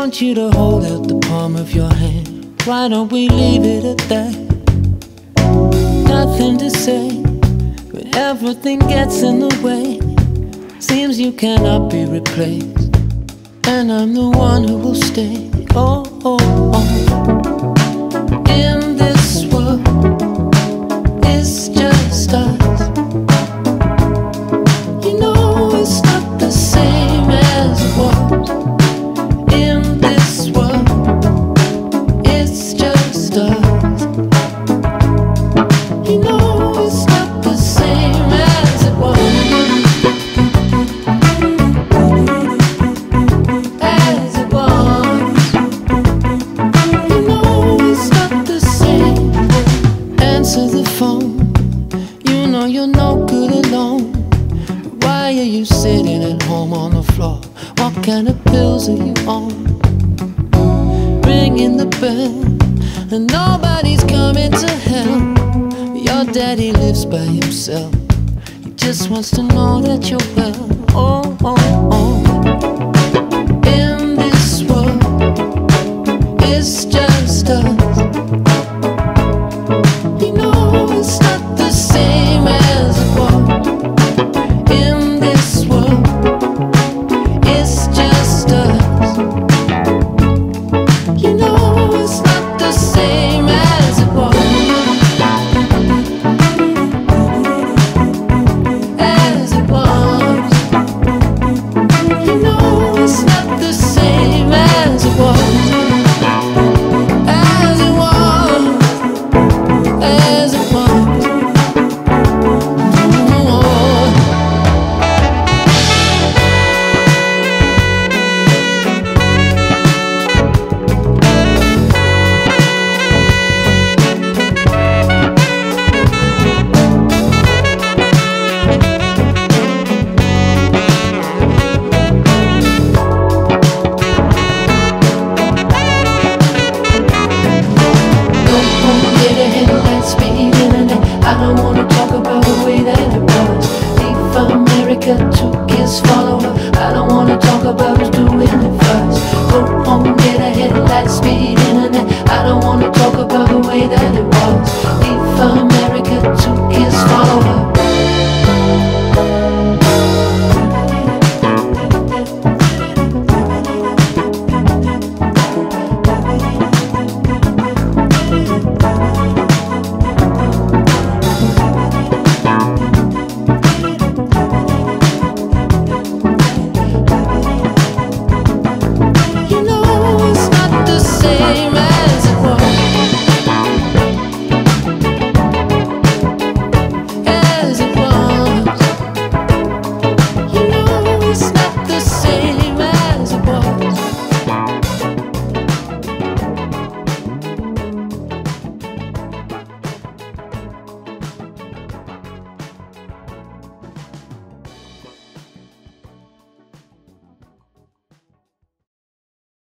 want you to hold out the palm of your hand. Why don't we leave it at that? Nothing to say when everything gets in the way. Seems you cannot be replaced, and I'm the one who will stay. Oh, oh, oh. In this world, it's just us. You know it's not the same as it was. In this world, it's just us. You know it's not the same as it was. As it was. You know it's not the same. Answer the phone. You know you're no good alone. Why are you sitting at home on the floor? What kind of pills are you on? Ringing the bell, and nobody's coming to help. Your daddy lives by himself. He just wants to know that you're well. Oh, oh, oh. In this world, it's just us. You know it's not the same as it was. In this world, it's just us. You know it's not the same as it was. As it was. You know it's not the same as it was. As it was. As it was. I don't wanna talk about the way that it was. If America took his follower, I don't wanna talk about who's doing it first. Go home, get ahead, light speed internet. I don't wanna talk about the way that it was. If America